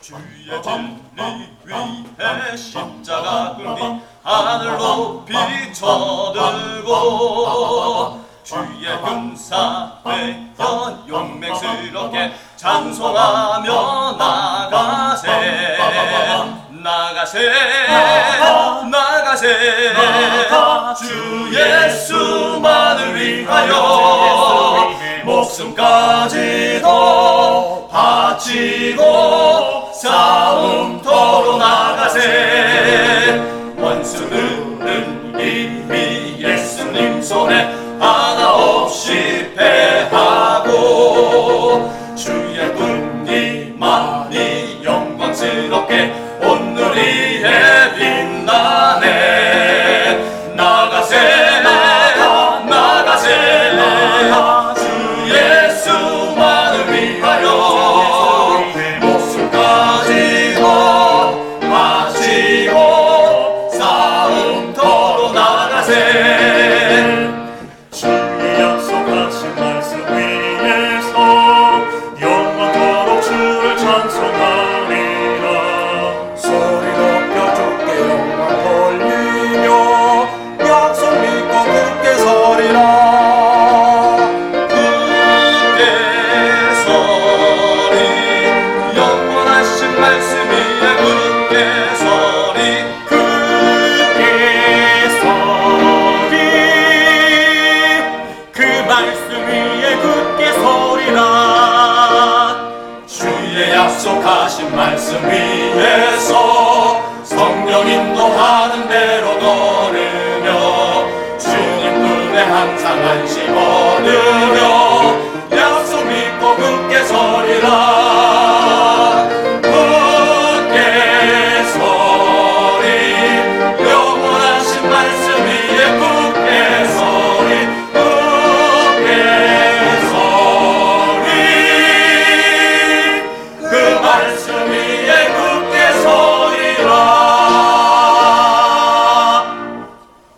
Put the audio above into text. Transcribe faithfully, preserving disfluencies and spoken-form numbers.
주의 진리 위해 십자가 끌니 하늘 높이 쳐들고 주의 흠사되어 용맹스럽게 찬송하며 나가세 나가세 나가세 주 예수만을 위하여 목숨까지도 바치고 싸움터로 나가세 원수들은 이미 예수님 손에 하나 없이 패하고 주의 군림만이 영광스럽게 온누리에 빛나네 나가세 나가세 주 예수만을 위하여 목숨까지도 바치고 싸움터로 나가세 주의 약속하신 말씀 위에서 영원토록 주를 찬송하리라. 소리 높여 주께 영광 돌리며 약속 믿고 굳게 서리라. 굳게 서리 영원하신 말씀 위에 굳게 서리 굳게 서리 그 말씀 위에 굳게 서리라. 주의 약속하신 말씀 위에서 성령 인도하는 대로 걸으며 주님 눈에 항상 안식 얻으며 약속 믿고 굳게 서리라 굳게 서리 영원하신 말씀 위에 굳게 서리 굳게 서리 그 말씀이